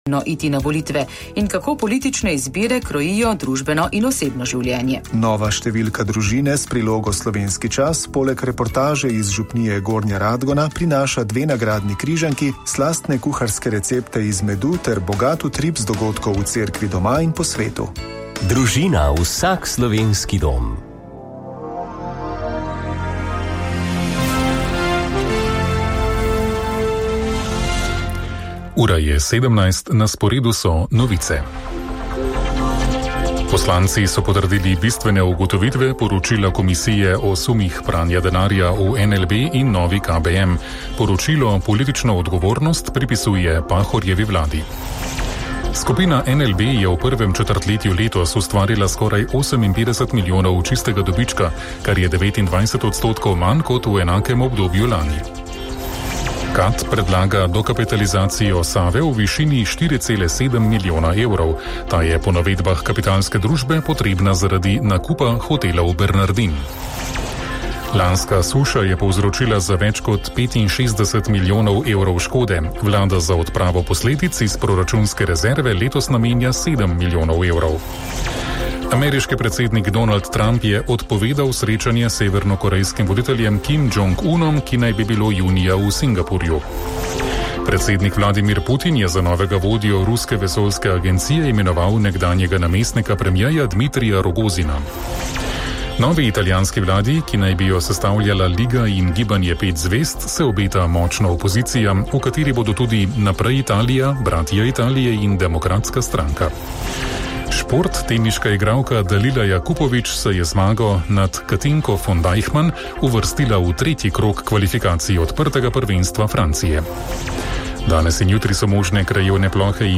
iti na volitve in kako politične izbire krojijo družbeno in osebno življenje. Nova številka družine s prilogo Slovenski čas poleg reportaže iz župnije Gornja Radgona prinaša 2 nagradni križanki, slastne kuharske recepte iz medu ter bogat utrip z dogodkov v cerkvi doma in po svetu. Družina, vsak slovenski dom. Ura je 17, na sporedu so novice. Poslanci so potrdili bistvene ugotovitve poročila komisije o sumih pranja denarja v NLB in novi KBM. Poročilo politično odgovornost pripisuje Pahorjevi vladi. Skupina NLB je v prvem četrtletju letos ustvarila skoraj 58 milijonov čistega dobička, kar je 29% manj kot v enakem obdobju lani. KAT predlaga dokapitalizacijo Save v višini 4,7 milijona evrov. Ta je po navedbah kapitalske družbe potrebna zaradi nakupa hotelov Bernardin. Lanska suša je povzročila za več kot 65 milijonov evrov škode. Vlada za odpravo posledic iz proračunske rezerve letos namenja 7 milijonov evrov. Ameriški predsednik Donald Trump je odpovedal srečanje s severnokorejskim voditeljem Kim Jong-unom, ki naj bi bilo junija v Singapurju. Predsednik Vladimir Putin je za novega vodjo ruske vesoljske agencije imenoval nekdanjega namestnika premierja Dmitrija Rogozina. Novi italijanski vladi, ki naj bi jo sestavljala Liga in Gibanje 5 zvezd, se obeta močna opozicija, v kateri bodo tudi Naprej Italija, Bratje Italije in Demokratska stranka. Šport, teniška igralka Dalila Jakupović se je zmago nad Katinko von Deichmann uvrstila v 3. krog kvalifikacij odprtega prvenstva Francije. Danes in jutri so možne krajevne plohe in